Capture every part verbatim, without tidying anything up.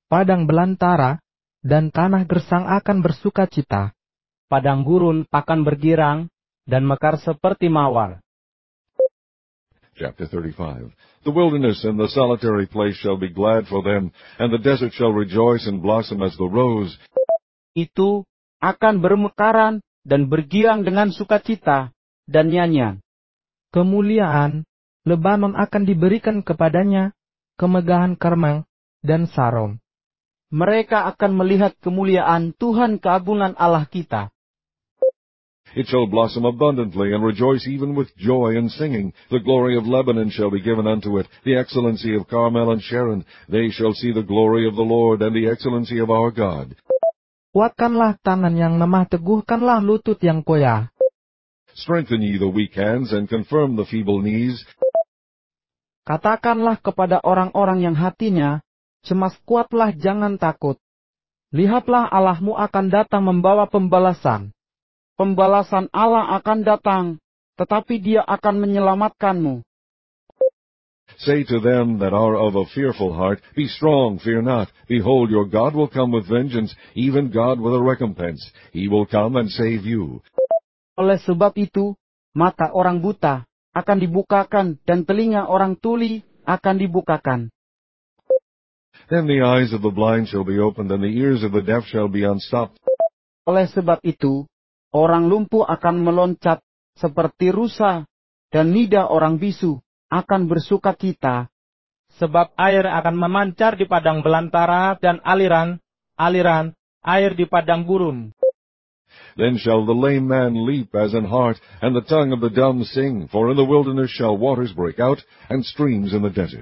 padang belantara dan tanah gersang akan bersukacita. Padang gurun akan bergirang dan mekar seperti mawar. Chapter thirty-five. The wilderness and the solitary place shall be glad for them, and the desert shall rejoice and blossom as the rose. Itu akan bermekaran dan bergirang dengan sukacita dan nyanyian. Kemuliaan Lebanon akan diberikan kepadanya, kemegahan Karmel dan Saron. Mereka akan melihat kemuliaan Tuhan keagungan Allah kita. It shall blossom abundantly and rejoice even with joy and singing. The glory of Lebanon shall be given unto it, the excellency of Carmel and Sharon. They shall see the glory of the Lord and the excellency of our God. Kuatkanlah tangan yang lemah, teguhkanlah lutut yang koyah. Strengthen ye the weak hands and confirm the feeble knees. Katakanlah kepada orang-orang yang hatinya cemas, kuatlah, jangan takut. Lihatlah, Allahmu akan datang membawa pembalasan. Pembalasan Allah akan datang, tetapi Dia akan menyelamatkanmu. Say to them that are of a fearful heart, Be strong, fear not. Behold, your God will come with vengeance, even God with a recompense. He will come and save you. Oleh sebab itu, mata orang buta akan dibukakan dan telinga orang tuli akan dibukakan. Then the eyes of the blind shall be opened, and the ears of the deaf shall be unstopped. Oleh sebab itu, orang lumpuh akan meloncat seperti rusa, dan lidah orang bisu akan bersukacita. Sebab air akan memancar di padang belantara dan aliran, aliran, air di padang gurun. Then shall the lame man leap as an hart, and the tongue of the dumb sing. For in the wilderness shall waters break out, and streams in the desert.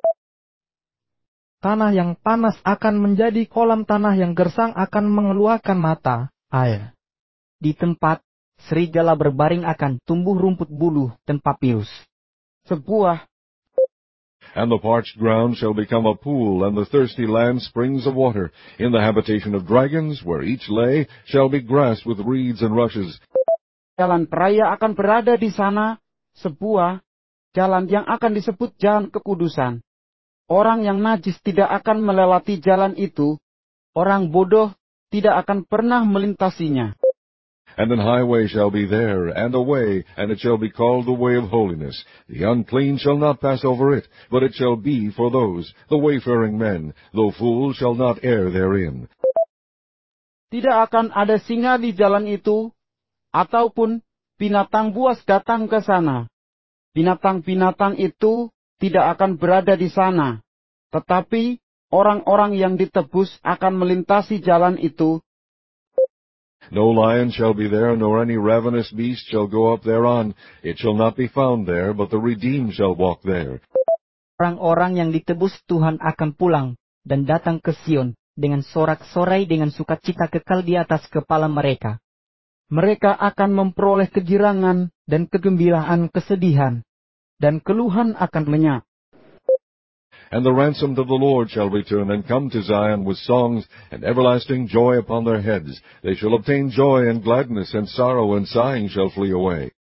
Tanah yang panas akan menjadi kolam, tanah yang gersang akan mengeluarkan mata air. Di tempat serigala berbaring akan tumbuh rumput buluh dan papirus. Sebuah And the parched ground shall become a pool, and the thirsty land springs of water. In the habitation of dragons, where each lay, shall be grass with reeds and rushes. jalan peraya akan berada di sana, sebuah jalan yang akan disebut jalan kekudusan. Orang yang najis tidak akan melewati jalan itu, orang bodoh tidak akan pernah melintasinya. And an highway shall be there, and a way, and it shall be called the way of holiness. The unclean shall not pass over it, but it shall be for those, the wayfaring men, though fools shall not err therein. Tidak akan ada singa di jalan itu, ataupun binatang buas datang ke sana. Binatang-binatang itu tidak akan berada di sana, tetapi orang-orang yang ditebus akan melintasi jalan itu. No lion shall be there, nor any ravenous beast shall go up thereon. It shall not be found there, but the redeemed shall walk there. Orang-orang yang ditebus Tuhan akan pulang dan datang ke Sion dengan sorak-sorai, dengan sukacita kekal di atas kepala mereka. Mereka akan memperoleh kegirangan dan kegembiraan kesedihan, dan keluhan akan lenyap. And the ransomed of the Lord shall return, and come to Zion with songs, and everlasting joy upon their heads. They shall obtain joy and gladness, and sorrow and sighing shall flee away.